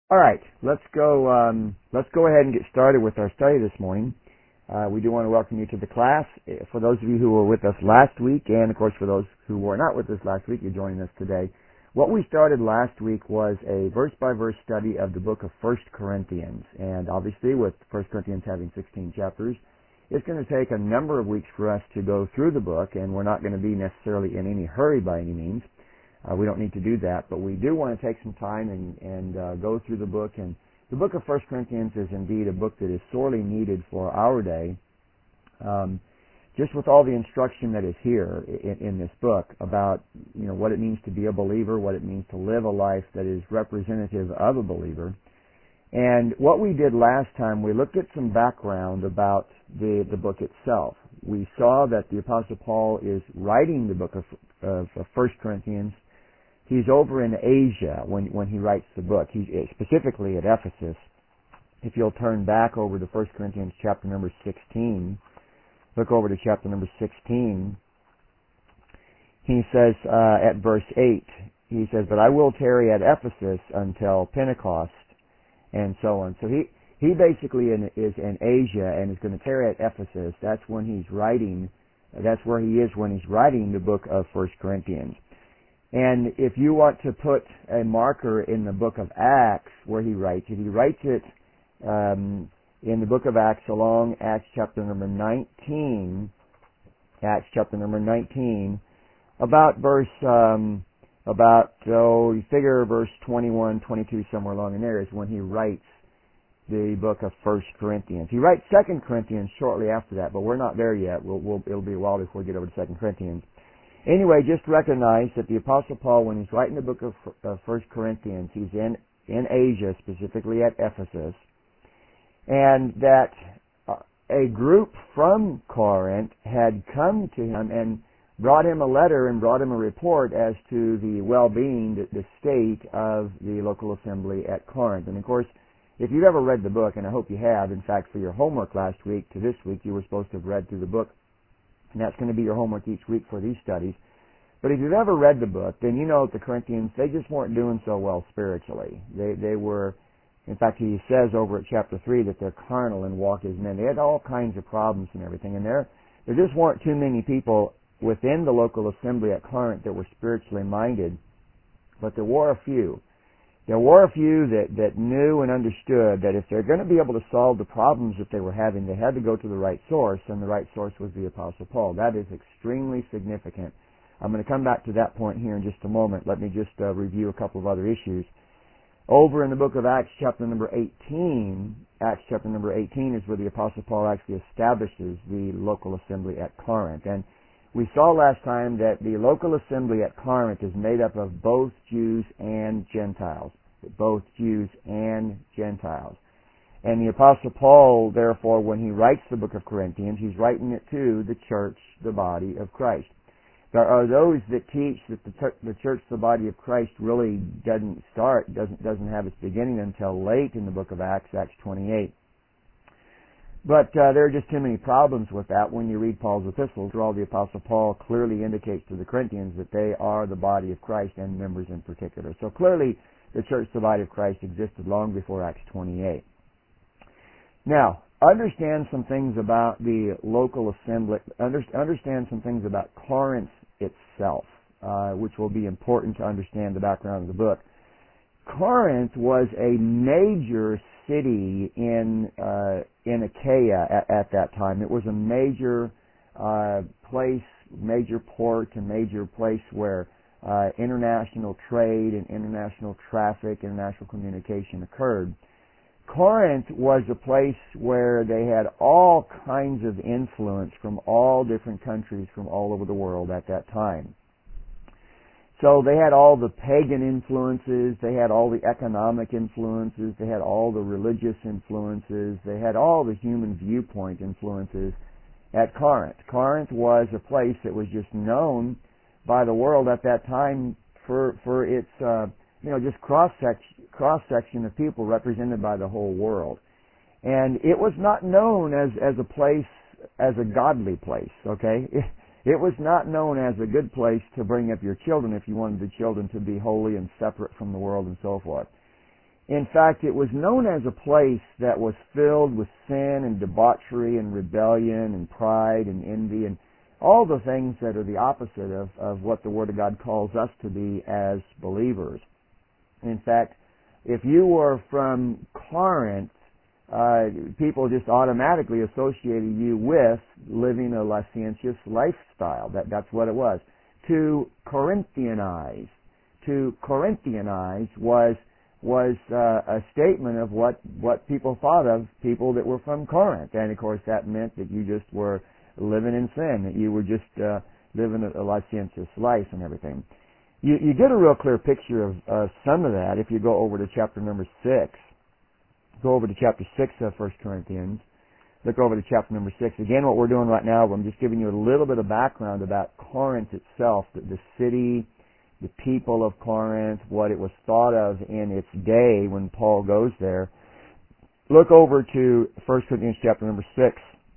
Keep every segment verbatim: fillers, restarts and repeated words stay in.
All right, let's go. Um, let's go ahead and get started with our study this morning. Uh, we do want to welcome you to the class. For those of you who were with us last week, and of course for those who were not with us last week, you're joining us today. What we started last week was a verse-by-verse study of the book of First Corinthians, and obviously with First Corinthians having sixteen chapters, it's going to take a number of weeks for us to go through the book, and we're not going to be necessarily in any hurry by any means. Uh, we don't need to do that, but we do want to take some time and, and uh, go through the book. And the book of First Corinthians is indeed a book that is sorely needed for our day. Um, just with all the instruction that is here in, in this book about, you know, what it means to be a believer, what it means to live a life that is representative of a believer. And what we did last time, we looked at some background about the, the book itself. We saw that the Apostle Paul is writing the book of, of, of First Corinthians. He's over in Asia when, when he writes the book. He's specifically at Ephesus. If you'll turn back over to First Corinthians chapter number sixteen, look over to chapter number sixteen. He says uh, at verse eight, he says, "But I will tarry at Ephesus until Pentecost," and so on. So he, he basically in, is in Asia and is going to tarry at Ephesus. That's when he's writing, that's where he is when he's writing the book of First Corinthians. And if you want to put a marker in the book of Acts where he writes it, he writes it um, in the book of Acts along Acts chapter number nineteen, Acts chapter number nineteen, about verse, um, about, oh, you figure verse twenty-one, twenty-two, somewhere along in there is when he writes the book of First Corinthians. He writes Second Corinthians shortly after that, but we're not there yet. We'll, we'll, it'll be a while before we get over to Second Corinthians. Anyway, just recognize that the Apostle Paul, when he's writing the book of uh, First Corinthians, he's in, in Asia, specifically at Ephesus, and that uh, a group from Corinth had come to him and brought him a letter and brought him a report as to the well-being, the, the state of the local assembly at Corinth. And of course, if you've ever read the book, and I hope you have, in fact, for your homework last week to this week, you were supposed to have read through the book, and that's going to be your homework each week for these studies. But if you've ever read the book, then you know that the Corinthians, they just weren't doing so well spiritually. They they were, in fact, he says over at chapter three that they're carnal and walk as men. They had all kinds of problems and everything, and there there just weren't too many people within the local assembly at Corinth that were spiritually minded, but there were a few. There were a few that, that knew and understood that if they're going to be able to solve the problems that they were having, they had to go to the right source, and the right source was the Apostle Paul. That is extremely significant. I'm going to come back to that point here in just a moment. Let me just uh, review a couple of other issues. Over in the book of Acts, chapter number eighteen, Acts chapter number eighteen is where the Apostle Paul actually establishes the local assembly at Corinth. And we saw last time that the local assembly at Corinth is made up of both Jews and Gentiles. Both Jews and Gentiles. And the Apostle Paul, therefore, when he writes the book of Corinthians, he's writing it to the church, the body of Christ. There are those that teach that the, t- the church, the body of Christ, really doesn't start, doesn't doesn't have its beginning until late in the book of Acts, Acts twenty-eight. But uh, there are just too many problems with that when you read Paul's epistles, where all the Apostle Paul clearly indicates to the Corinthians that they are the body of Christ and members in particular. So clearly, the church, the body of Christ, existed long before Acts twenty-eight. Now, understand some things about the local assembly, under, understand some things about Corinth itself, uh, which will be important to understand the background of the book. Corinth was a major city in uh, in Achaia at, at that time. It was a major uh, place, major port, a major place where uh, international trade and international traffic, international communication occurred. Corinth was a place where they had all kinds of influence from all different countries from all over the world at that time. So they had all the pagan influences, they had all the economic influences, they had all the religious influences, they had all the human viewpoint influences at Corinth. Corinth was a place that was just known by the world at that time for for its uh, you know just cross section cross section of people represented by the whole world, and it was not known as as a place as a godly place. Okay, it, it was not known as a good place to bring up your children if you wanted the children to be holy and separate from the world and so forth. In fact, it was known as a place that was filled with sin and debauchery and rebellion and pride and envy and all the things that are the opposite of, of what the Word of God calls us to be as believers. In fact, if you were from Corinth, uh, people just automatically associated you with living a licentious lifestyle. That, that's what it was. To Corinthianize, to Corinthianize was was uh, a statement of what, what people thought of people that were from Corinth. And, of course, that meant that you just were living in sin, that you were just uh, living a, a licentious life and everything. You, you get a real clear picture of uh, some of that if you go over to chapter number six. Go over to chapter six of First Corinthians. Look over to chapter number six. Again, what we're doing right now, I'm just giving you a little bit of background about Corinth itself, the, the city, the people of Corinth, what it was thought of in its day when Paul goes there. Look over to First Corinthians chapter number six,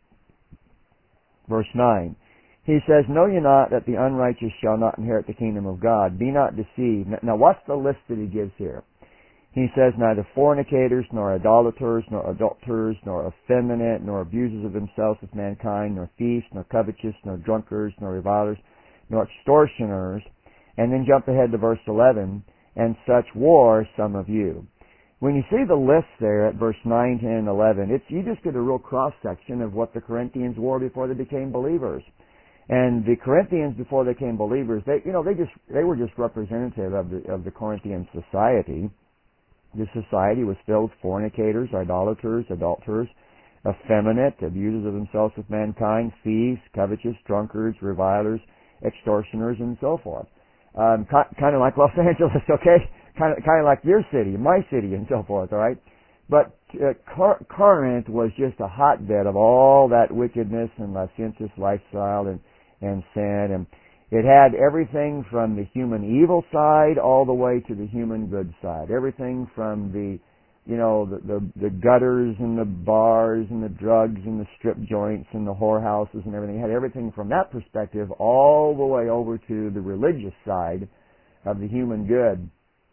verse nine. He says, "Know ye not that the unrighteous shall not inherit the kingdom of God? Be not deceived." Now, what's the list that he gives here? He says, "Neither fornicators, nor idolaters, nor adulterers, nor effeminate, nor abusers of themselves with mankind, nor thieves, nor covetous, nor drunkards, nor revilers, nor extortioners." And then jump ahead to verse eleven, "And such were some of you." When you see the list there at verse nine, ten, and eleven, it's, you just get a real cross-section of what the Corinthians were before they became believers. And the Corinthians, before they became believers, they, you know, they just, they were just representative of the, of the Corinthian society. The society was filled with fornicators, idolaters, adulterers, effeminate, abusers of themselves with mankind, thieves, covetous, drunkards, revilers, extortioners, and so forth. Um, kind of like Los Angeles, okay? Kind of, kind of like your city, my city, and so forth, all right? But uh, Cor- Corinth was just a hotbed of all that wickedness and licentious lifestyle and, and sin. And it had everything from the human evil side all the way to the human good side. Everything from the, you know, the, the, the gutters and the bars and the drugs and the strip joints and the whorehouses and everything. It had everything from that perspective all the way over to the religious side of the human good.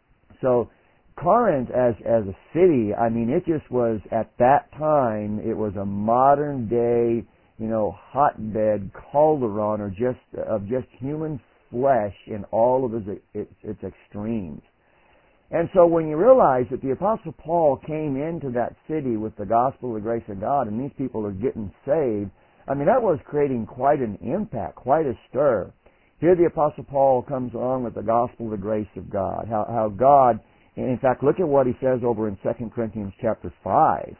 So Corinth as as a city, I mean, it just was, at that time, it was a modern day, you know, hotbed cauldron or just of just human flesh in all of its, its, its extremes. And so when you realize that the Apostle Paul came into that city with the gospel of the grace of God and these people are getting saved, I mean, that was creating quite an impact, quite a stir. Here the Apostle Paul comes along with the gospel of the grace of God. How, how God, in fact, look at what he says over in Second Corinthians chapter five.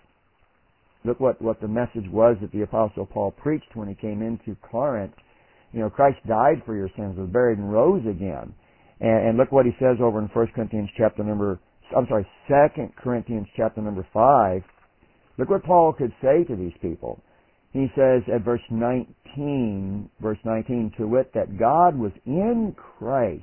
Look what, what the message was that the Apostle Paul preached when he came into Corinth. You know, Christ died for your sins, was buried and rose again. And, and look what he says over in First Corinthians chapter number, I'm sorry, Second Corinthians chapter number five. Look what Paul could say to these people. He says at verse nineteen, verse nineteen, "To wit, that God was in Christ,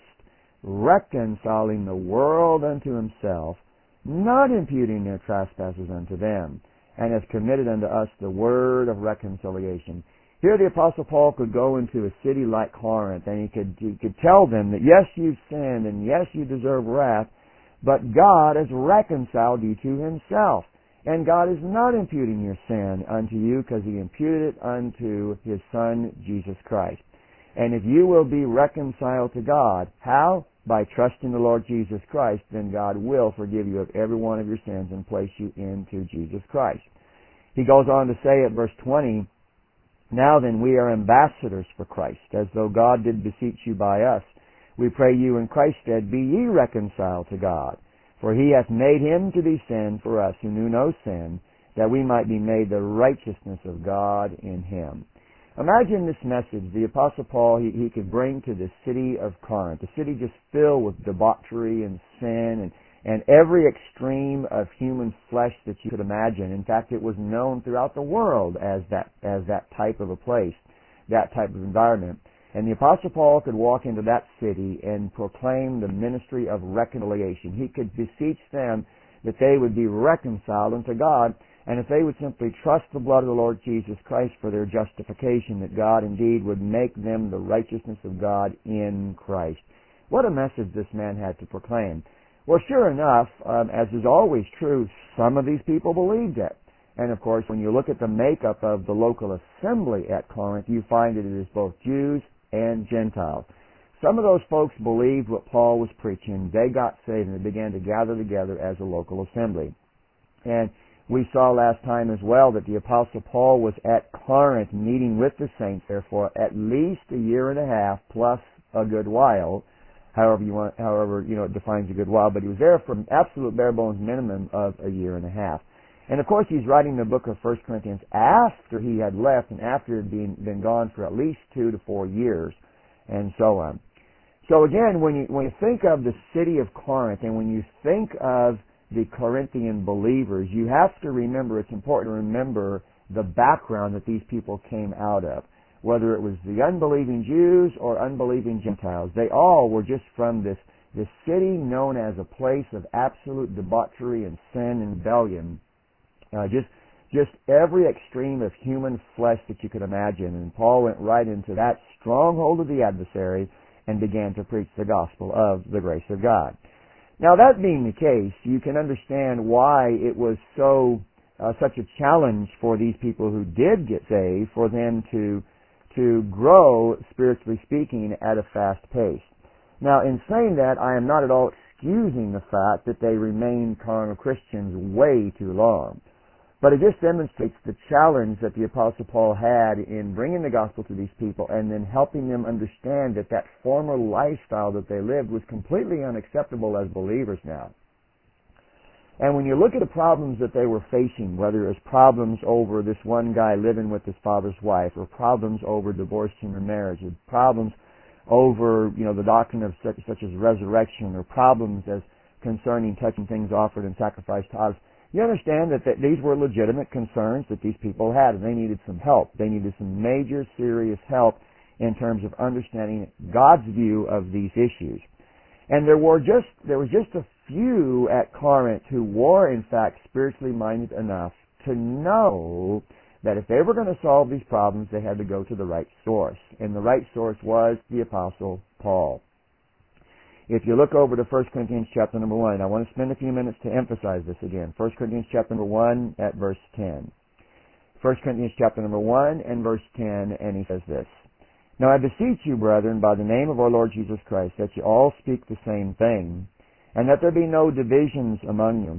reconciling the world unto himself, not imputing their trespasses unto them, and has committed unto us the word of reconciliation." Here the Apostle Paul could go into a city like Corinth and he could, he could tell them that yes, you've sinned and yes, you deserve wrath, but God has reconciled you to himself. And God is not imputing your sin unto you because he imputed it unto his Son, Jesus Christ. And if you will be reconciled to God, how? By trusting the Lord Jesus Christ, then God will forgive you of every one of your sins and place you into Jesus Christ. He goes on to say at verse twenty, "Now then we are ambassadors for Christ, as though God did beseech you by us. We pray you in Christ's stead, be ye reconciled to God. For he hath made him to be sin for us who knew no sin, that we might be made the righteousness of God in him." Imagine this message the Apostle Paul, he, he could bring to the city of Corinth, a city just filled with debauchery and sin and, and every extreme of human flesh that you could imagine. In fact, it was known throughout the world as that, as that type of a place, that type of environment. And the Apostle Paul could walk into that city and proclaim the ministry of reconciliation. He could beseech them that they would be reconciled unto God, and if they would simply trust the blood of the Lord Jesus Christ for their justification, that God indeed would make them the righteousness of God in Christ. What a message this man had to proclaim. Well, sure enough, um, as is always true, some of these people believed it. And of course, when you look at the makeup of the local assembly at Corinth, you find that it is both Jews and Gentiles. Some of those folks believed what Paul was preaching. They got saved and they began to gather together as a local assembly. And we saw last time as well that the Apostle Paul was at Corinth meeting with the saints there for at least a year and a half plus a good while. However you want, however, you know, it defines a good while, but he was there for an absolute bare bones minimum of a year and a half. And of course he's writing the book of First Corinthians after he had left and after he had been, been gone for at least two to four years and so on. So again, when you, when you think of the city of Corinth and when you think of the Corinthian believers, you have to remember, it's important to remember the background that these people came out of. Whether it was the unbelieving Jews or unbelieving Gentiles, they all were just from this, this city known as a place of absolute debauchery and sin and rebellion. Uh, just, just every extreme of human flesh that you could imagine. And Paul went right into that stronghold of the adversary and began to preach the gospel of the grace of God. Now, that being the case, you can understand why it was so uh, such a challenge for these people who did get saved, for them to to grow, spiritually speaking, at a fast pace. Now, in saying that, I am not at all excusing the fact that they remained carnal Christians way too long. But it just demonstrates the challenge that the Apostle Paul had in bringing the gospel to these people and then helping them understand that that former lifestyle that they lived was completely unacceptable as believers now. And when you look at the problems that they were facing, whether it was problems over this one guy living with his father's wife, or problems over divorce and remarriage, or problems over, you know, the doctrine of such, such as resurrection, or problems as concerning touching things offered and sacrificed to idols, you understand that, that these were legitimate concerns that these people had, and they needed some help. They needed some major, serious help in terms of understanding God's view of these issues. And there were just there was just a few at Corinth who were, in fact, spiritually minded enough to know that if they were going to solve these problems, they had to go to the right source. And the right source was the Apostle Paul. If you look over to First Corinthians chapter number one, I want to spend a few minutes to emphasize this again. First Corinthians chapter number one at verse ten. First Corinthians chapter number one and verse ten, and he says this: Now I beseech you, brethren, by the name of our Lord Jesus Christ, that you all speak the same thing, and that there be no divisions among you,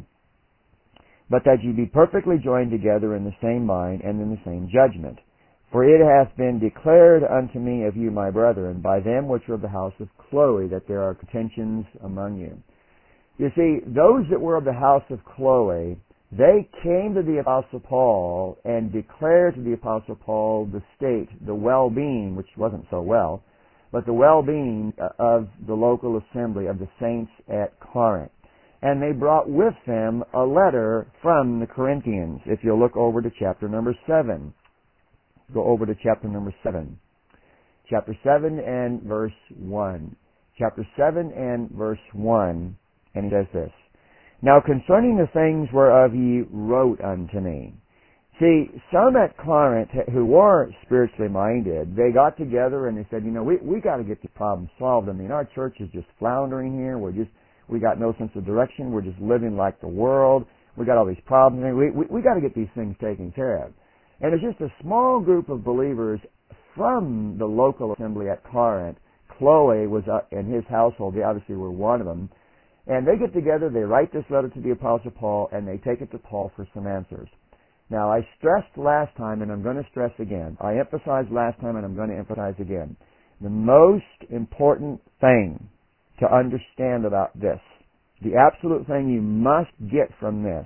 but that you be perfectly joined together in the same mind and in the same judgment. For it hath been declared unto me of you, my brethren, by them which are of the house of Chloe, that there are contentions among you. You see, those that were of the house of Chloe, they came to the Apostle Paul and declared to the Apostle Paul the state, the well-being, which wasn't so well, but the well-being of the local assembly of the saints at Corinth. And they brought with them a letter from the Corinthians. If you'll look over to chapter number seven. Go over to chapter number seven. Chapter seven and verse one. Chapter seven and verse one. And he says this: Now concerning the things whereof ye wrote unto me. See, some at Corinth who were spiritually minded, they got together and they said, you know, we we got to get the problem solved. I mean, our church is just floundering here. We're just we got no sense of direction. We're just living like the world. We got all these problems. We we, we got to get these things taken care of. And it's just a small group of believers from the local assembly at Corinth. Chloe was in his household. They obviously were one of them. And they get together, they write this letter to the Apostle Paul, and they take it to Paul for some answers. Now, I stressed last time, and I'm going to stress again. I emphasized last time, and I'm going to emphasize again. The most important thing to understand about this, the absolute thing you must get from this,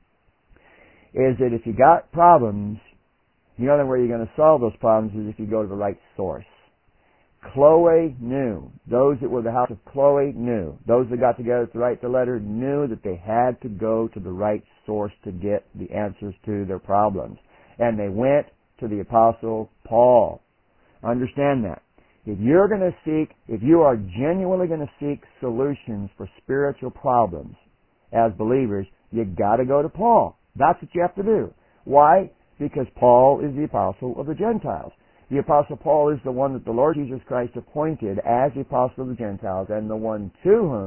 is that if you got problems, the only way you're going to solve those problems is if you go to the right source. Chloe knew. Those that were the house of Chloe knew. Those that got together to write the letter knew that they had to go to the right source to get the answers to their problems. And they went to the Apostle Paul. Understand that. If you're going to seek, if you are genuinely going to seek solutions for spiritual problems as believers, you've got to go to Paul. That's what you have to do. Why? Because Paul is the apostle of the Gentiles. The Apostle Paul is the one that the Lord Jesus Christ appointed as the apostle of the Gentiles, and the one to whom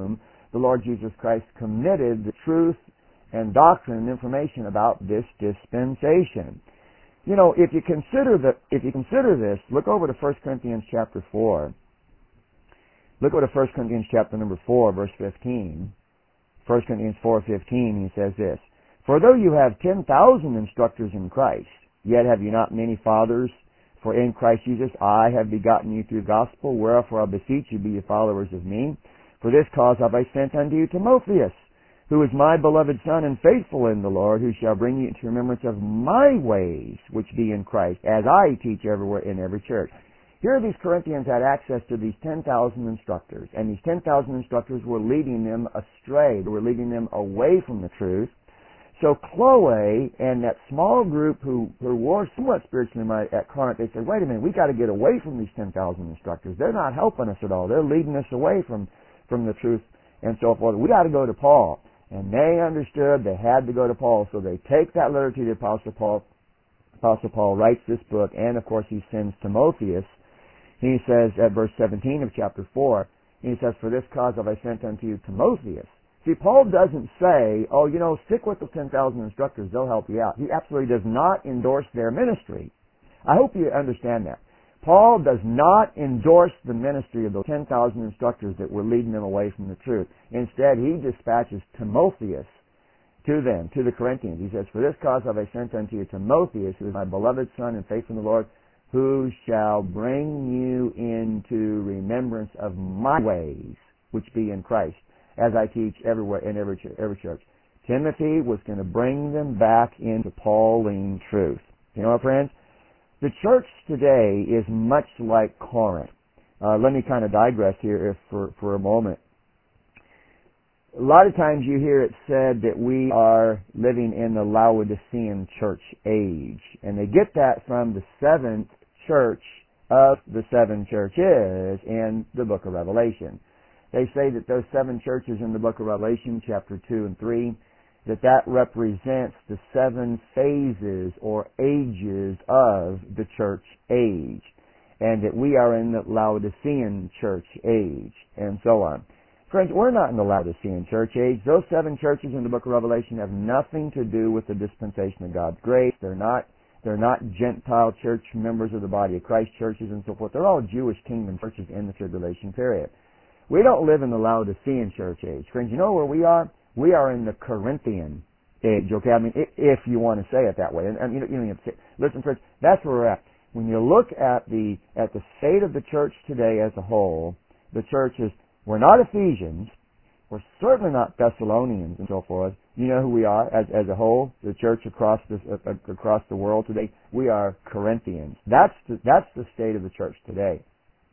the Lord Jesus Christ committed the truth and doctrine and information about this dispensation. You know, if you consider that, if you consider this, look over to First Corinthians chapter four. Look over to First Corinthians chapter number four, verse fifteen. First Corinthians four fifteen, he says this: For though you have ten thousand instructors in Christ, yet have you not many fathers? For in Christ Jesus I have begotten you through the gospel, wherefore I beseech you, be ye followers of me. For this cause have I sent unto you Timotheus, who is my beloved son and faithful in the Lord, who shall bring you into remembrance of my ways, which be in Christ, as I teach everywhere in every church. Here these Corinthians had access to these ten thousand instructors, and these ten thousand instructors were leading them astray. They were leading them away from the truth. So Chloe and that small group who, who were somewhat spiritually minded at Corinth, they said, wait a minute, we got to get away from these ten thousand instructors. They're not helping us at all. They're leading us away from, from the truth and so forth. We got to go to Paul. And they understood they had to go to Paul. So they take that letter to the Apostle Paul. Apostle Paul writes this book, and of course he sends Timotheus. He says at verse seventeen of chapter four, he says, For this cause have I sent unto you Timotheus. See, Paul doesn't say, oh, you know, stick with the ten thousand instructors, they'll help you out. He absolutely does not endorse their ministry. I hope you understand that. Paul does not endorse the ministry of the ten thousand instructors that were leading them away from the truth. Instead, he dispatches Timotheus to them, to the Corinthians. He says, For this cause have I sent unto you Timotheus, who is my beloved son and faithful in the Lord, who shall bring you into remembrance of my ways, which be in Christ, as I teach everywhere in every church. Every church. Timothy was going to bring them back into Pauline truth. You know what, friends? The church today is much like Corinth. Uh, let me kind of digress here if for, for a moment. A lot of times you hear it said that we are living in the Laodicean church age. And they get that from the seventh church of the seven churches in the book of Revelation. They say that those seven churches in the book of Revelation, chapter two and three, that that represents the seven phases or ages of the church age, and that we are in the Laodicean church age, and so on. Friends, we're not in the Laodicean church age. Those seven churches in the book of Revelation have nothing to do with the dispensation of God's grace. They're not, they're not Gentile church members of the body of Christ churches and so forth. They're all Jewish kingdom churches in the tribulation period. We don't live in the Laodicean church age. Friends, you know where we are? We are in the Corinthian age, okay? I mean, if you want to say it that way. And, and you know, you know, listen, friends, that's where we're at. When you look at the at the state of the church today as a whole, the church is, we're not Ephesians, we're certainly not Thessalonians and so forth. You know who we are as as a whole, the church across the uh, across the world today. We are Corinthians. That's the, that's the state of the church today.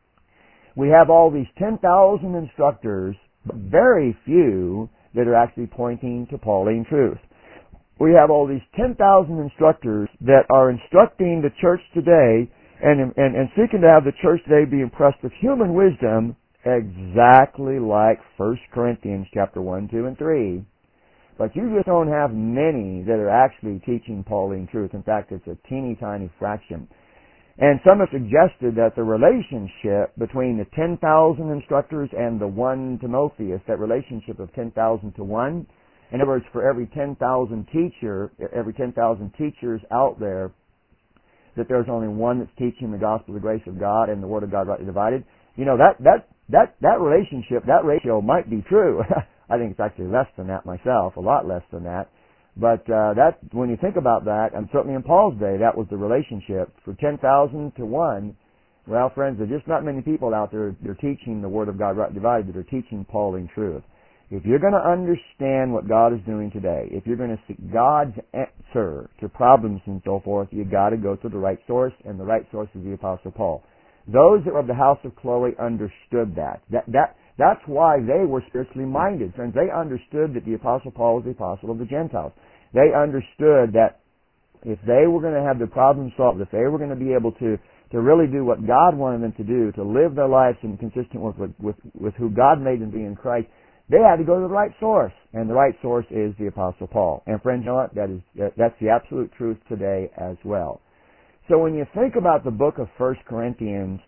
We have all these ten thousand instructors, but very few that are actually pointing to Pauline truth. We have all these ten thousand instructors that are instructing the church today and, and, and seeking to have the church today be impressed with human wisdom exactly like First Corinthians chapter one, two, and three. But you just don't have many that are actually teaching Pauline truth. In fact, it's a teeny tiny fraction. And some have suggested that the relationship between the ten thousand instructors and the one Timotheus, that relationship of ten thousand to one, in other words, for every ten thousand teacher, every ten thousand teachers out there, that there's only one that's teaching the gospel of the grace of God and the word of God rightly divided. You know, that, that, that, that relationship, that ratio might be true. I think it's actually less than that myself, a lot less than that. But uh, that, when you think about that, and certainly in Paul's day, that was the relationship. For ten thousand to one, well, friends, there's just not many people out there that are teaching the Word of God right divided that are teaching Pauline truth. If you're going to understand what God is doing today, if you're going to seek God's answer to problems and so forth, you've got to go to the right source, and the right source is the Apostle Paul. Those that were of the house of Chloe understood that. That, that That's why they were spiritually minded. Friends, they understood that the Apostle Paul was the apostle of the Gentiles. They understood that if they were going to have their problem solved, if they were going to be able to, to really do what God wanted them to do, to live their lives in consistent with, with, with who God made them to be in Christ, they had to go to the right source. And the right source is the Apostle Paul. And friends, you know what? That is, that's the absolute truth today as well. So when you think about the book of First Corinthians,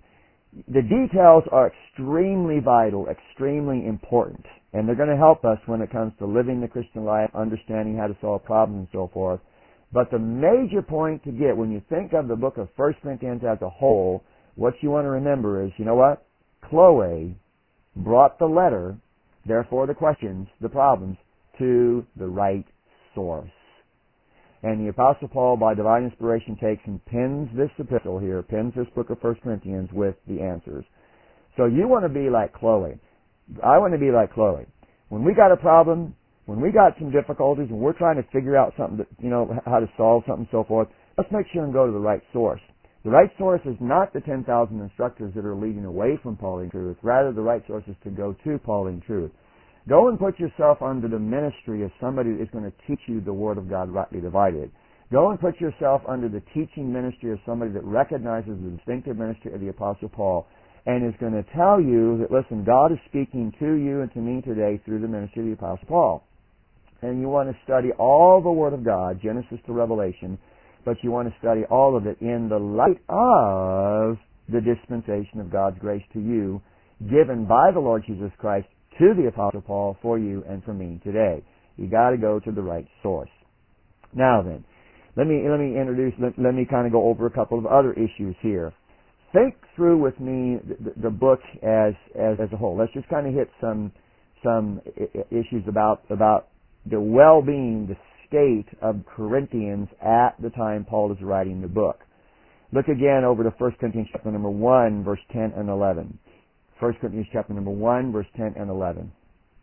the details are extremely vital, extremely important, and they're going to help us when it comes to living the Christian life, understanding how to solve problems and so forth. But the major point to get when you think of the book of First Corinthians as a whole, what you want to remember is, you know what? Chloe brought the letter, therefore the questions, the problems, to the right source. And the Apostle Paul, by divine inspiration, takes and pins this epistle here, pins this book of First Corinthians with the answers. So you want to be like Chloe. I want to be like Chloe. When we got a problem, when we got some difficulties, and we're trying to figure out something, that, you know, how to solve something and so forth, let's make sure and go to the right source. The right source is not the ten thousand instructors that are leading away from Pauline truth. Rather, the right source is to go to Pauline truth. Go and put yourself under the ministry of somebody that is going to teach you the Word of God rightly divided. Go and put yourself under the teaching ministry of somebody that recognizes the distinctive ministry of the Apostle Paul and is going to tell you that, listen, God is speaking to you and to me today through the ministry of the Apostle Paul. And you want to study all the Word of God, Genesis to Revelation, but you want to study all of it in the light of the dispensation of God's grace to you, given by the Lord Jesus Christ to the Apostle Paul for you and for me today. You got to go to the right source. Now then, let me let me introduce. Let, let me kind of go over a couple of other issues here. Think through with me the, the book as, as as a whole. Let's just kind of hit some some issues about about the well-being, the state of Corinthians at the time Paul is writing the book. Look again over to First Corinthians chapter number one, verse ten and eleven. First Corinthians chapter number one, verse ten and eleven.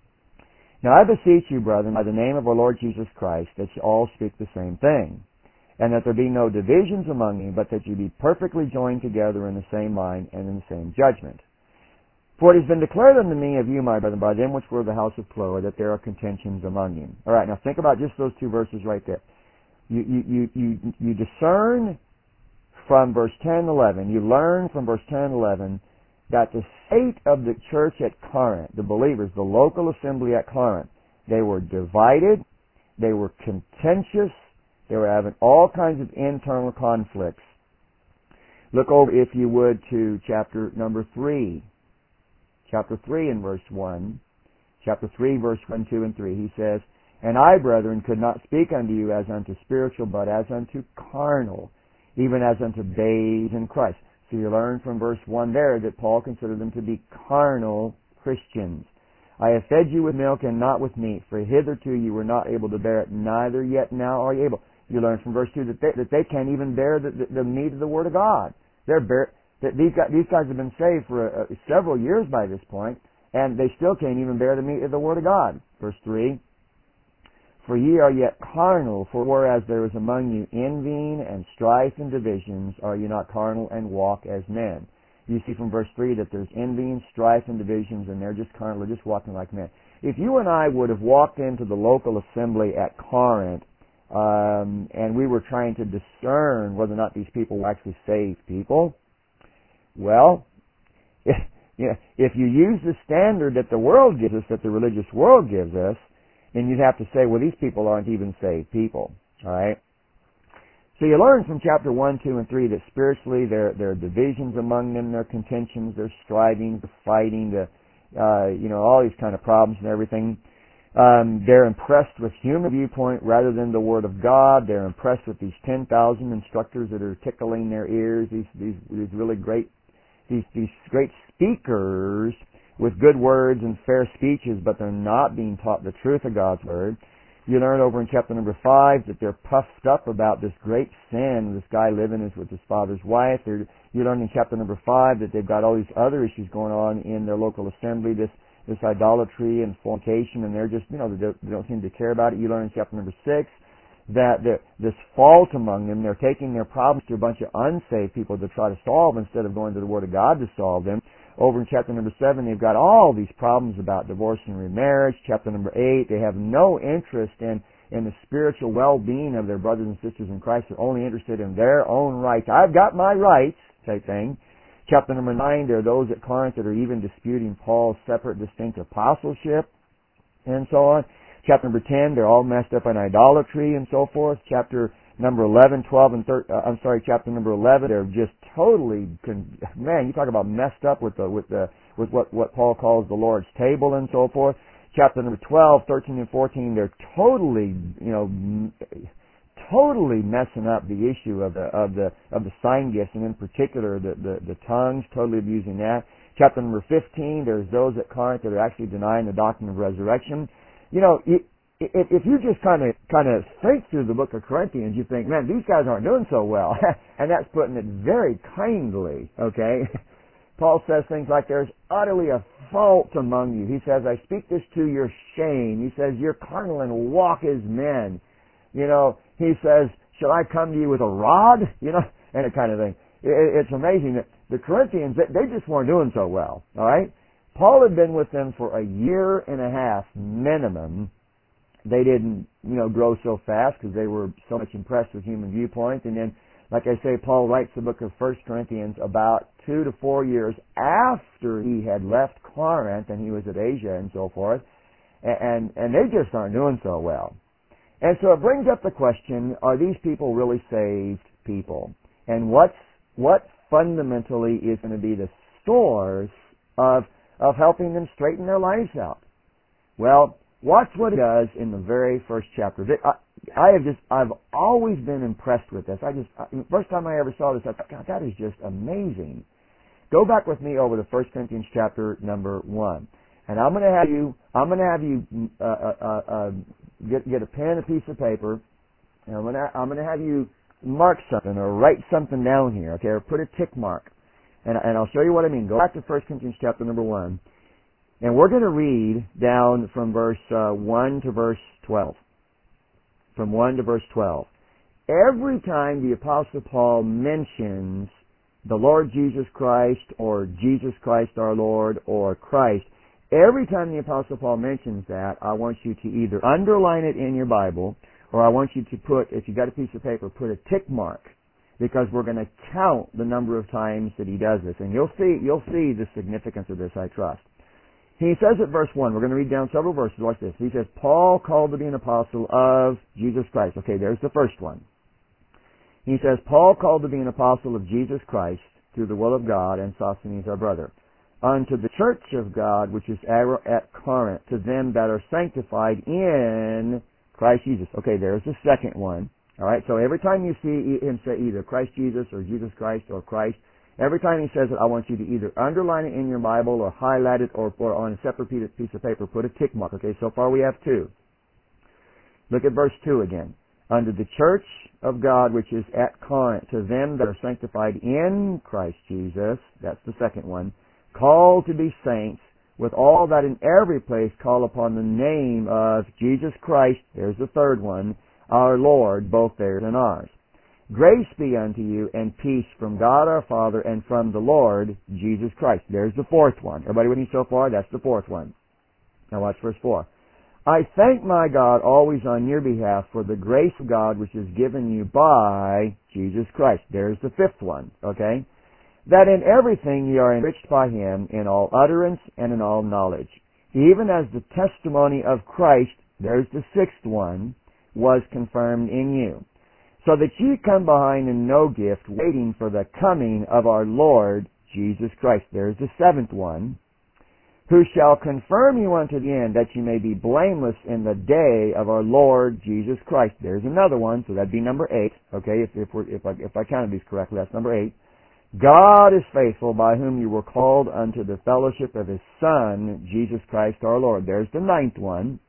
Now I beseech you, brethren, by the name of our Lord Jesus Christ, that you all speak the same thing, and that there be no divisions among you, but that you be perfectly joined together in the same mind and in the same judgment. For it has been declared unto me of you, my brethren, by them which were of the house of Chloe, that there are contentions among you. All right, now think about just those two verses right there. You you you you, you discern from verse ten and eleven. You learn from verse ten and eleven that the state of the church at Corinth, the believers, the local assembly at Corinth, they were divided, they were contentious, they were having all kinds of internal conflicts. Look over, if you would, to chapter number three. Chapter three and verse one. Chapter three, verse one, two, and three. He says, And I, brethren, could not speak unto you as unto spiritual, but as unto carnal, even as unto babes in Christ. So you learn from verse one there that Paul considered them to be carnal Christians. I have fed you with milk and not with meat, for hitherto you were not able to bear it, neither yet now are you able. You learn from verse two that they, that they can't even bear the, the, the meat of the Word of God. They're bear, that these guys, these guys have been saved for uh, several years by this point, and they still can't even bear the meat of the Word of God. Verse three, For ye are yet carnal, for whereas there is among you envying and strife and divisions, are ye not carnal and walk as men? You see from verse three that there's envying, strife, and divisions, and they're just carnal, they're just walking like men. If you and I would have walked into the local assembly at Corinth, um, and we were trying to discern whether or not these people were actually saved people, well, if, you know, if you use the standard that the world gives us, that the religious world gives us, then you'd have to say, well, these people aren't even saved people. All right? So you learn from chapter one, two, and three that spiritually there, there are divisions among them, there are contentions, there's striving, there's fighting, the, uh, you know, all these kind of problems and everything. Um, they're impressed with human viewpoint rather than the Word of God. They're impressed with these ten thousand instructors that are tickling their ears, these, these, these really great, these, these great speakers with good words and fair speeches, but they're not being taught the truth of God's Word. You learn over in chapter number five that they're puffed up about this great sin. This guy living is with his father's wife. They're, you learn in chapter number five that they've got all these other issues going on in their local assembly, this this idolatry and fornication, and they're just, you know, they don't, they don't seem to care about it. You learn in chapter number six that this fault among them, they're taking their problems to a bunch of unsaved people to try to solve instead of going to the Word of God to solve them. Over in chapter number seven, they've got all these problems about divorce and remarriage. Chapter number eight, they have no interest in, in the spiritual well-being of their brothers and sisters in Christ. They're only interested in their own rights. I've got my rights, type thing. Chapter number nine, there are those at Corinth that are even disputing Paul's separate, distinct apostleship, and so on. Chapter number ten, they're all messed up in idolatry and so forth. Chapter number eleven, twelve, and thirteen, uh, I'm sorry, chapter number eleven, they're just totally, con- man, you talk about messed up with the with the with what what Paul calls the Lord's table and so forth. Chapter number twelve, thirteen, and fourteen, they're totally, you know, m- totally messing up the issue of the of the of the sign gifts, and in particular the the, the tongues, totally abusing that. Chapter number fifteen, there's those at Corinth that are actually denying the doctrine of resurrection. You know, it, If, if you just kind of kind of think through the book of Corinthians, you think, man, these guys aren't doing so well. And that's putting it very kindly, okay? Paul says things like, there's utterly a fault among you. He says, I speak this to your shame. He says, you're carnal and walk as men. You know, he says, shall I come to you with a rod? You know, and that kind of thing. It, it's amazing that the Corinthians, they, they just weren't doing so well, all right? Paul had been with them for a year and a half minimum. They didn't, you know, grow so fast because they were so much impressed with human viewpoints. And then, like I say, Paul writes the book of First Corinthians about two to four years after he had left Corinth and he was at Asia and so forth. And, and they just aren't doing so well. And so it brings up the question, are these people really saved people? And what's, what fundamentally is going to be the source of, of helping them straighten their lives out? Well, watch what it does in the very first chapter. I, I have just, I've always been impressed with this. I just, I, first time I ever saw this, I thought, God, that is just amazing. Go back with me over to First Corinthians chapter number one. And I'm going to have you, I'm going to have you, uh, uh, uh, get, get a pen, a piece of paper, and I'm going to, I'm going to have you mark something or write something down here, okay, or put a tick mark. And, and I'll show you what I mean. Go back to First Corinthians chapter number one. And we're going to read down from verse uh, one to verse twelve. From one to verse twelve. Every time the Apostle Paul mentions the Lord Jesus Christ or Jesus Christ our Lord or Christ, every time the Apostle Paul mentions that, I want you to either underline it in your Bible or I want you to put, if you got a piece of paper, put a tick mark, because we're going to count the number of times that he does this. And you'll see, you'll see the significance of this, I trust. He says at verse one, we're going to read down several verses, watch this. He says, Paul called to be an apostle of Jesus Christ. Okay, there's the first one. He says, Paul called to be an apostle of Jesus Christ through the will of God, and Sosthenes our brother, unto the church of God which is at Corinth, to them that are sanctified in Christ Jesus. Okay, there's the second one. All right, so every time you see him say either Christ Jesus or Jesus Christ or Christ, every time he says it, I want you to either underline it in your Bible or highlight it or, or on a separate piece of paper, put a tick mark. Okay, so far we have two. Look at verse two again. Unto the church of God which is at Corinth, to them that are sanctified in Christ Jesus, that's the second one, called to be saints, with all that in every place call upon the name of Jesus Christ, there's the third one, our Lord, both theirs and ours. Grace be unto you and peace from God our Father and from the Lord Jesus Christ. There's the fourth one. Everybody with me so far? That's the fourth one. Now watch verse four. I thank my God always on your behalf for the grace of God which is given you by Jesus Christ. There's the fifth one, okay? That in everything ye are enriched by him in all utterance and in all knowledge, even as the testimony of Christ, there's the sixth one, was confirmed in you. So that ye come behind in no gift, waiting for the coming of our Lord Jesus Christ. There's the seventh one. Who shall confirm you unto the end, that ye may be blameless in the day of our Lord Jesus Christ. There's another one, so that'd be number eight. Okay, if if, we're, if I if I counted these correctly, that's number eight. God is faithful, by whom you were called unto the fellowship of his Son, Jesus Christ our Lord. There's the ninth one.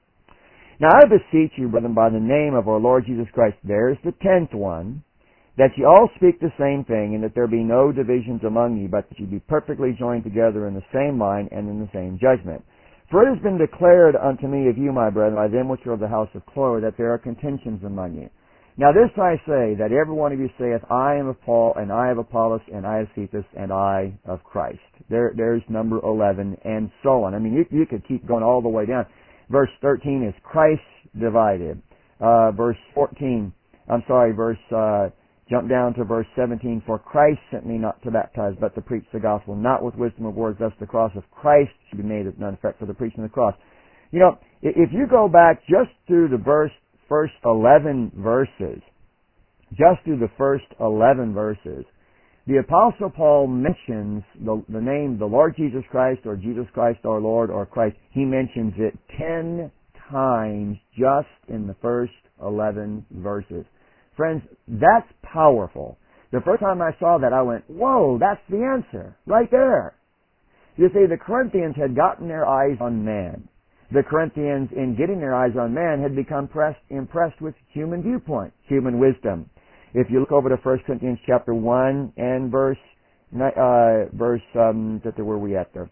Now I beseech you, brethren, by the name of our Lord Jesus Christ, there's the tenth one, that ye all speak the same thing, and that there be no divisions among you, but that ye be perfectly joined together in the same mind and in the same judgment. For it has been declared unto me of you, my brethren, by them which are of the house of Chloe, that there are contentions among you. Now this I say, that every one of you saith, I am of Paul, and I of Apollos, and I of Cephas, and I of Christ. There, there's number eleven, and so on. I mean, you, you could keep going all the way down. Verse thirteen is Christ divided. Uh, verse fourteen, I'm sorry, verse, uh, jump down to verse seventeen. For Christ sent me not to baptize, but to preach the gospel, not with wisdom of words, lest the cross of Christ should be made of none effect for the preaching of the cross. You know, if you go back just through the verse, first eleven verses, just through the first eleven verses, The Apostle Paul mentions the, the name, the Lord Jesus Christ, or Jesus Christ our Lord, or Christ. He mentions it ten times just in the first eleven verses. Friends, that's powerful. The first time I saw that, I went, whoa, that's the answer, right there. You see, the Corinthians had gotten their eyes on man. The Corinthians, in getting their eyes on man, had become pressed, impressed with human viewpoint, human wisdom. If you look over to First Corinthians chapter one and verse, uh, verse, um, where were we at there?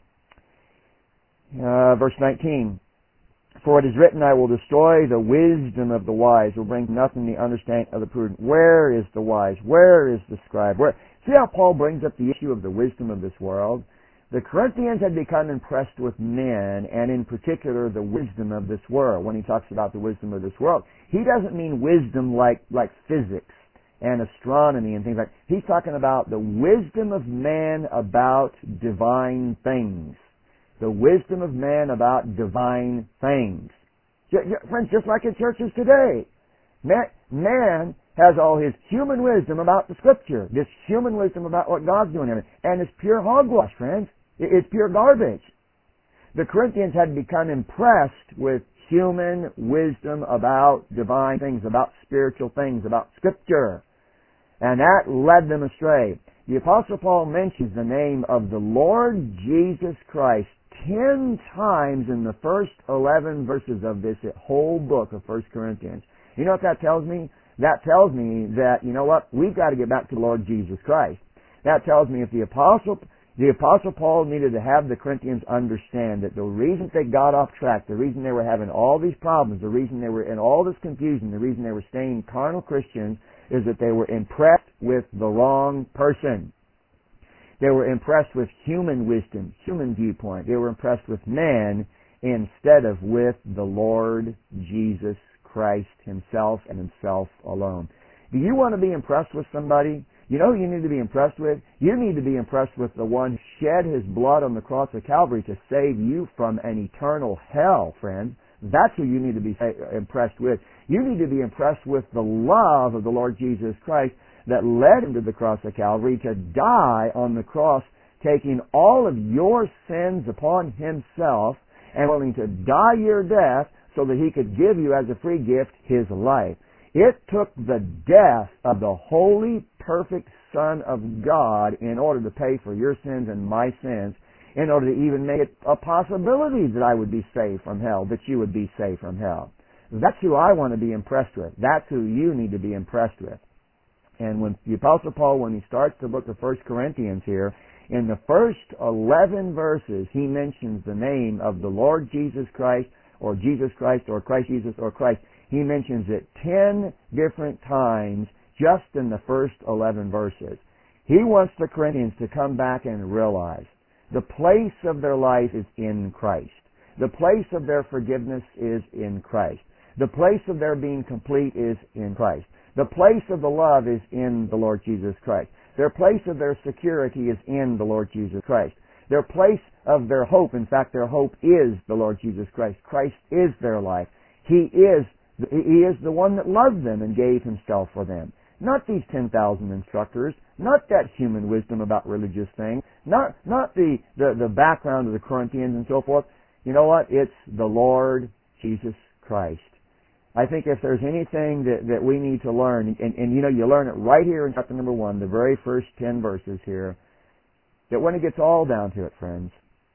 Uh, verse nineteen. For it is written, I will destroy the wisdom of the wise, will bring nothing the understanding of the prudent. Where is the wise? Where is the scribe? Where? See how Paul brings up the issue of the wisdom of this world? The Corinthians had become impressed with men, and in particular the wisdom of this world. When he talks about the wisdom of this world, he doesn't mean wisdom like, like physics and astronomy and things like that. He's talking about the wisdom of man about divine things. The wisdom of man about divine things. Friends, just like in churches today. Man, man has all his human wisdom about the Scripture. This human wisdom about what God's doing in it. And it's pure hogwash, friends. It's pure garbage. The Corinthians had become impressed with human wisdom about divine things, about spiritual things, about Scripture. And that led them astray. The Apostle Paul mentions the name of the Lord Jesus Christ ten times in the first eleven verses of this whole book of First Corinthians. You know what that tells me? That tells me that, you know what, we've got to get back to the Lord Jesus Christ. That tells me if the Apostle, the Apostle Paul needed to have the Corinthians understand that the reason they got off track, the reason they were having all these problems, the reason they were in all this confusion, the reason they were staying carnal Christians, is that they were impressed with the wrong person. They were impressed with human wisdom, human viewpoint. They were impressed with man instead of with the Lord Jesus Christ himself and himself alone. Do you want to be impressed with somebody? You know who you need to be impressed with? You need to be impressed with the one who shed his blood on the cross of Calvary to save you from an eternal hell, friend. That's who you need to be impressed with. You need to be impressed with the love of the Lord Jesus Christ that led him to the cross of Calvary to die on the cross, taking all of your sins upon himself and willing to die your death so that he could give you as a free gift his life. It took the death of the holy, perfect Son of God in order to pay for your sins and my sins, in order to even make it a possibility that I would be saved from hell, that you would be saved from hell. That's who I want to be impressed with. That's who you need to be impressed with. And when the Apostle Paul, when he starts the book of First Corinthians here, in the first eleven verses, he mentions the name of the Lord Jesus Christ, or Jesus Christ, or Christ Jesus, or Christ. He mentions it ten different times just in the first eleven verses. He wants the Corinthians to come back and realize the place of their life is in Christ. The place of their forgiveness is in Christ. The place of their being complete is in Christ. The place of the love is in the Lord Jesus Christ. Their place of their security is in the Lord Jesus Christ. Their place of their hope, in fact, their hope is the Lord Jesus Christ. Christ is their life. He is, He is the one that loved them and gave Himself for them. Not these ten thousand instructors, not that human wisdom about religious things, not, not the, the, the background of the Corinthians and so forth. You know what? It's the Lord Jesus Christ. I think if there's anything that, that we need to learn, and, and you know, you learn it right here in chapter number one, the very first ten verses here, that when it gets all down to it, friends,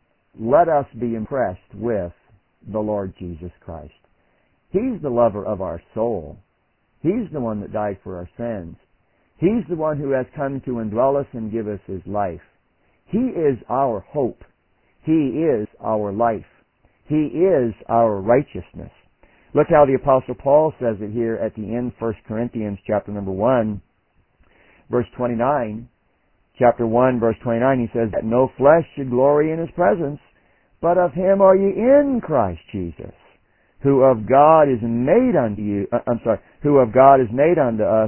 let us be impressed with the Lord Jesus Christ. He's the lover of our soul. He's the one that died for our sins. He's the one who has come to indwell us and give us His life. He is our hope. He is our life. He is our righteousness. Look how the Apostle Paul says it here at the end, First Corinthians chapter number one, verse twenty-nine. Chapter one, verse twenty-nine, he says that no flesh should glory in His presence, but of Him are ye in Christ Jesus, who of God is made unto you, uh, I'm sorry, who of God is made unto us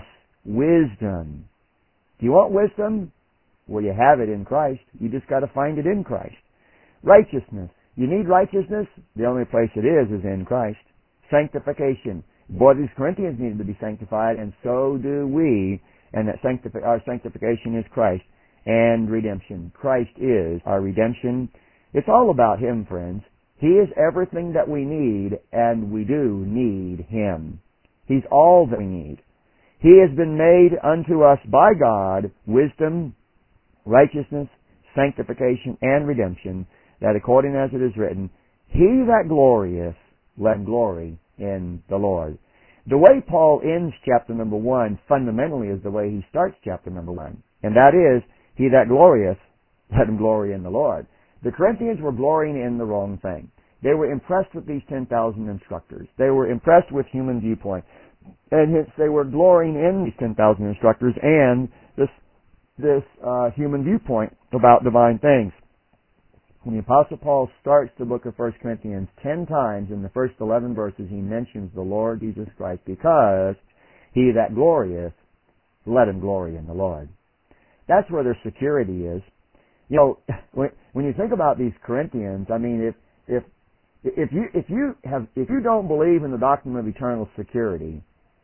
wisdom. Do you want wisdom? Well, you have it in Christ. You just got to find it in Christ. Righteousness. You need righteousness? The only place it is is in Christ. Sanctification. Boy, these Corinthians needed to be sanctified, and so do we, and that sanctifi- our sanctification is Christ. and redemption. Christ is our redemption. It's all about Him, friends. He is everything that we need, and we do need Him. He's all that we need. He has been made unto us by God wisdom, righteousness, sanctification, and redemption, that according as it is written, He that glorieth, let him glory in the Lord. The way Paul ends chapter number one fundamentally is the way he starts chapter number one. And that is, He that glorieth, let him glory in the Lord. The Corinthians were glorying in the wrong thing. They were impressed with these ten thousand instructors. They were impressed with human viewpoint. And hence they were glorying in these ten thousand instructors and this this uh, human viewpoint about divine things. When the Apostle Paul starts the book of First Corinthians, ten times in the first eleven verses he mentions the Lord Jesus Christ, because He that glorieth, let him glory in the Lord. That's where their security is. You know, when, when you think about these Corinthians, I mean, if if if you if you have if you don't believe in the doctrine of eternal security,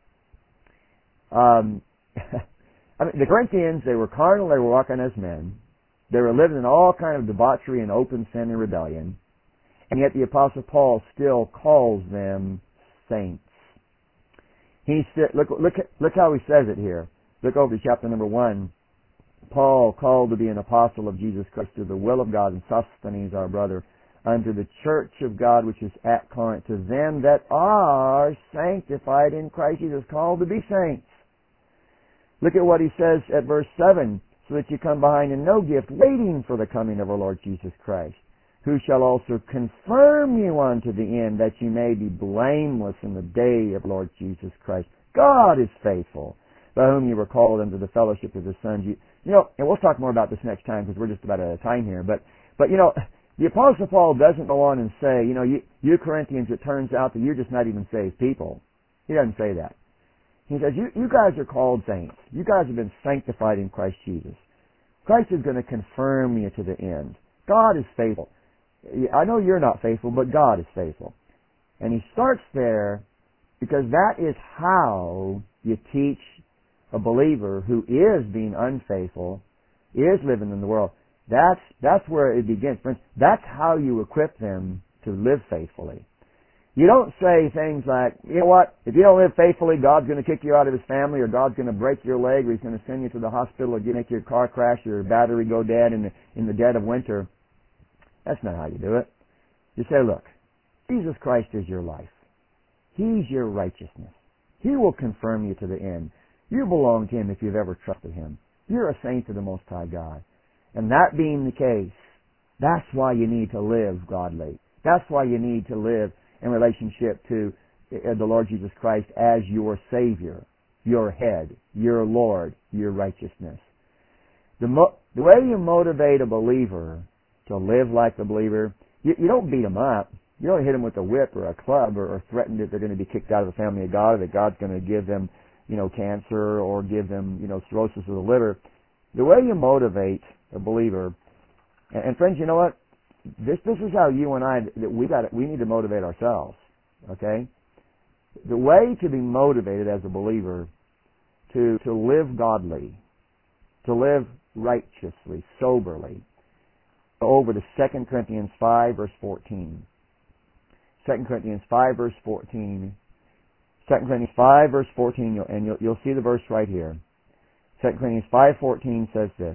um, I mean, the Corinthians, they were carnal, they were walking as men, they were living in all kind of debauchery and open sin and rebellion, and yet the Apostle Paul still calls them saints. He said, look look look how he says it here. Look over to chapter number one. Paul, called to be an apostle of Jesus Christ through the will of God, and Sosthenes our brother, unto the church of God which is at Corinth, to them that are sanctified in Christ Jesus, called to be saints. Look at what he says at verse seven, so that you come behind in no gift, waiting for the coming of our Lord Jesus Christ, who shall also confirm you unto the end, that you may be blameless in the day of Lord Jesus Christ. God is faithful, by whom you were called unto the fellowship of His Son. You, you know, and we'll talk more about this next time because we're just about out of time here. But, but you know, the Apostle Paul doesn't go on and say, you know, you, you Corinthians, it turns out that you're just not even saved people. He doesn't say that. He says, you, you guys are called saints. You guys have been sanctified in Christ Jesus. Christ is going to confirm you to the end. God is faithful. I know you're not faithful, but God is faithful. And he starts there because that is how you teach a believer who is being unfaithful, is living in the world. That's that's where it begins. Friends, that's how you equip them to live faithfully. You don't say things like, you know what, if you don't live faithfully, God's going to kick you out of His family, or God's going to break your leg, or He's going to send you to the hospital, or make your car crash, or your battery go dead in the, in the dead of winter. That's not how you do it. You say, look, Jesus Christ is your life. He's your righteousness. He will confirm you to the end. You belong to Him if you've ever trusted Him. You're a saint of the Most High God. And that being the case, that's why you need to live godly. That's why you need to live in relationship to the Lord Jesus Christ as your Savior, your head, your Lord, your righteousness. The, mo- the way you motivate a believer to live like the believer, you, you don't beat them up. You don't hit them with a whip or a club, or, or threaten that they're going to be kicked out of the family of God, or that God's going to give them, you know, cancer, or give them, you know, cirrhosis of the liver. The way you motivate a believer, and, and friends, you know what? This this is how you and I, that we got we need to motivate ourselves. Okay? The way to be motivated as a believer to to live godly, to live righteously, soberly. Over to Second Corinthians five verse fourteen. Second Corinthians five verse fourteen. Second Corinthians five verse fourteen, and you'll, you'll see the verse right here. Second Corinthians five fourteen says this.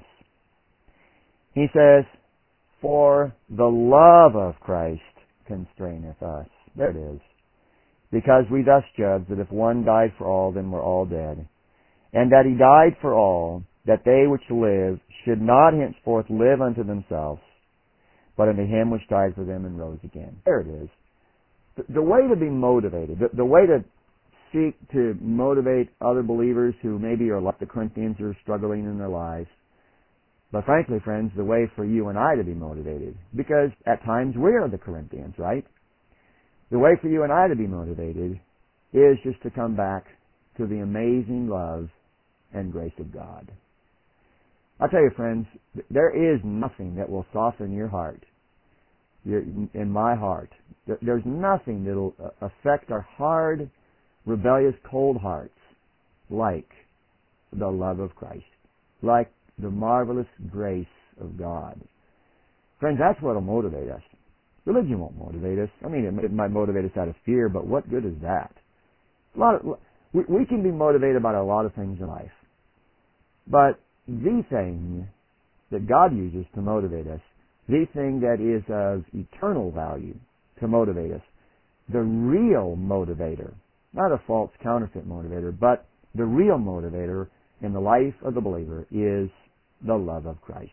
He says, "For the love of Christ constraineth us." There it is. "Because we thus judge that if one died for all, then we're all dead. And that He died for all, that they which live should not henceforth live unto themselves, but unto Him which died for them and rose again." There it is. The, the way to be motivated, the, the way to seek to motivate other believers who maybe are like the Corinthians, are struggling in their lives. But frankly, friends, the way for you and I to be motivated, because at times we are the Corinthians, right? The way for you and I to be motivated is just to come back to the amazing love and grace of God. I'll tell you, friends, there is nothing that will soften your heart, your, in my heart. There's nothing that will affect our hard, rebellious, cold hearts like the love of Christ, like the marvelous grace of God. Friends, that's what will motivate us. Religion won't motivate us. I mean, it, it might motivate us out of fear, but what good is that? A lot of, we, we can be motivated by a lot of things in life. But the thing that God uses to motivate us, the thing that is of eternal value to motivate us, the real motivator, not a false counterfeit motivator, but the real motivator in the life of the believer is the love of Christ.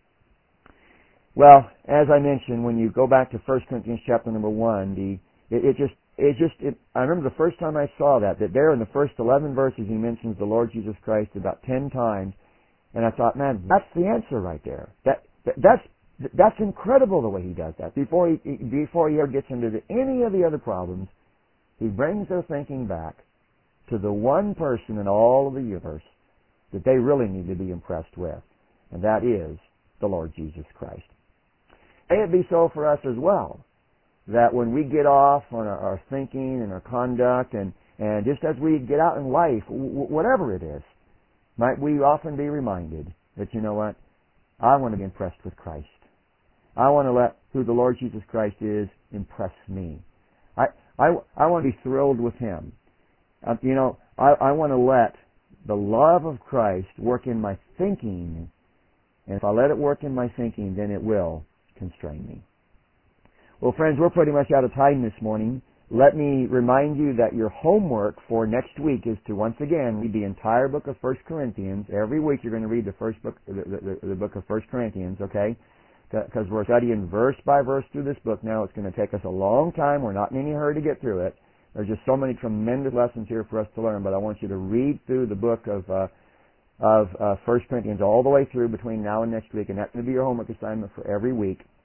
Well, as I mentioned, when you go back to First Corinthians chapter number one, the it, it just it just it, I remember the first time I saw that that there in the first eleven verses he mentions the Lord Jesus Christ about ten times, and I thought, man, that's the answer right there. That, that that's that's incredible the way he does that. Before he before he ever gets into the, any of the other problems, he brings their thinking back to the one person in all of the universe that they really need to be impressed with, and that is the Lord Jesus Christ. May it be so for us as well, that when we get off on our, our thinking and our conduct, and, and just as we get out in life, w- whatever it is, might we often be reminded that, you know what, I want to be impressed with Christ. I want to let who the Lord Jesus Christ is impress me. I, I, I want to be thrilled with Him. Uh, you know, I, I want to let the love of Christ work in my thinking, and if I let it work in my thinking, then it will constrain me. Well, friends, we're pretty much out of time this morning. Let me remind you that your homework for next week is to once again read the entire book of First Corinthians. Every week you're going to read the first book, the, the, the book of First Corinthians, okay? Because we're studying verse by verse through this book now. It's going to take us a long time. We're not in any hurry to get through it. There's just so many tremendous lessons here for us to learn, but I want you to read through the book of uh, of uh, First Corinthians all the way through between now and next week, and that's going to be your homework assignment for every week.